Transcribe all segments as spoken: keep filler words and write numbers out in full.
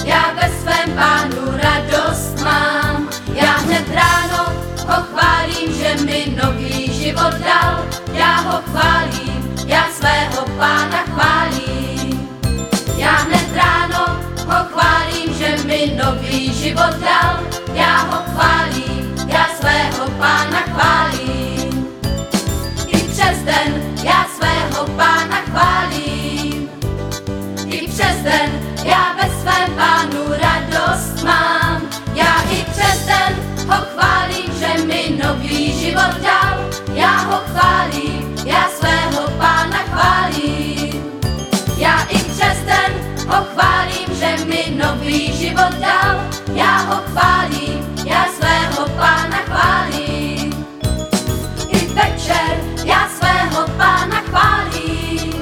já ve svém Pánu radost mám. Já hned ráno ho chválím, že mi nový život dal. Já ho chválím, já svého Pána chválím. Já hned ráno ho chválím, že mi nový život dal. Já ho chválím, já svého Pána chválím. I přes den já svého Pána chválím. I přes den já ve svém Pánu radost mám. Já i přes den ho chválím, že mi nový život dal. Já ho chválím, já svého Pána chválím. Já i přes den ho chválím, že mi nový život dal. Já ho chválím, já svého Pána chválím. I večer já svého Pána chválím.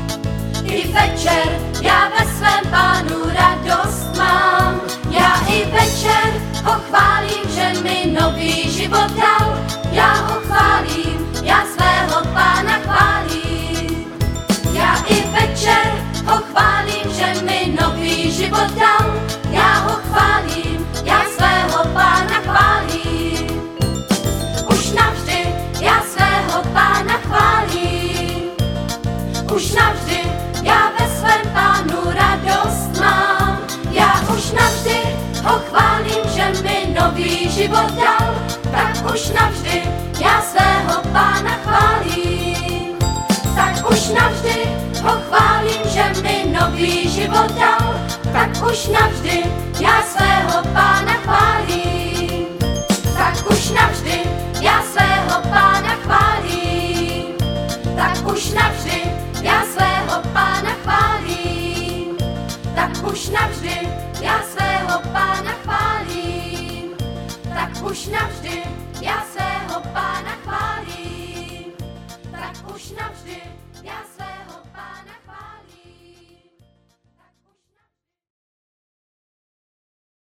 I večer já ve svém Pánu radost mám. Já i večer ho chválím, že mi nový život dal. Já ho chválím, já svého Pána chválím. Já i večer ho chválím, že mi nový život dal. Já ho chválím, já svého Pána chválím. Už navždy já svého Pána chválím. Už navždy já ve svém Pánu radost mám. Já už navždy ho chválím, že mi nový život dal. Tak už navždy já svého Pána chválím. Tak už navždy ho chválím, že mi nový život dal. Tak už navždy já svého Pána chválím. Tak už navždy já svého Pána chválím. Tak už navždy já svého Pána chválím. Tak už navždy já svého Pána chválím. Tak už navždy já svého Pána chválím. Tak už navždy já svého